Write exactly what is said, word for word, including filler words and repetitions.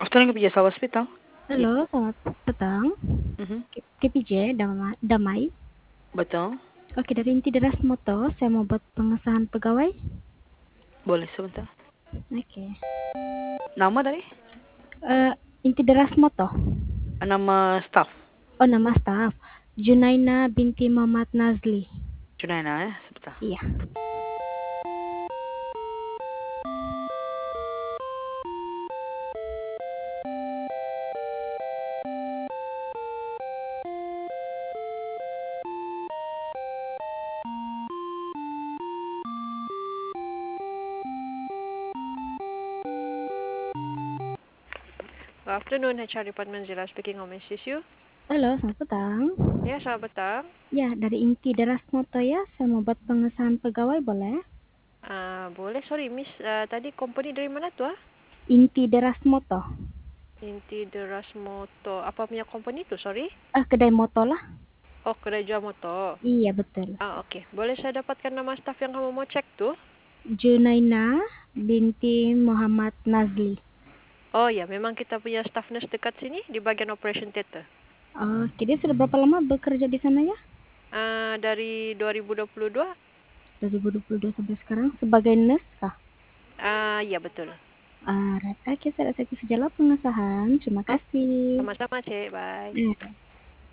Afternoon K P J, selamat petang. Halo, selamat petang. Mhm. K KPJ, Dama- Damai. Betul. Oke, dari Inti Deras Moto, saya mau buat pengesahan pegawai. Boleh sebentar. Oke. Nama tadi? Eh, Inti Deras Moto. Nama staff. Oh, nama staf. Junaina binti Muhammad Nazli. Junaina ya, sebentar. Iya. Good afternoon, H R Department Zila speaking. How may I assist you? Halo, selamat petang. Ya, selamat petang. Ya, dari Inti Deras Moto ya, saya mau buat pengesahan pegawai, boleh? Uh, boleh, sorry Miss, uh, tadi company dari mana tuh? Ah? Inti Deras Moto. Inti Deras Moto. Apa punya company tuh, sorry? Ah, kedai moto lah. Oh, kedai jual motor. Iya, betul. Ah, oke. Okay. Boleh saya dapatkan nama staff yang kamu mau cek tuh? Junaina binti Muhammad Nazli. Oh ya, memang kita punya staff nurse dekat sini di bagian operation theater. Oh, jadi sudah berapa lama bekerja di sana ya? Uh, dari dua ribu dua puluh dua. dua ribu dua puluh dua sampai sekarang sebagai nurse kah? Ah, uh, ya betul. Ah, uh, oke, saya rasa itu sajalah pengesahan. Terima kasih. Sama-sama, Cek. Bye. Eh.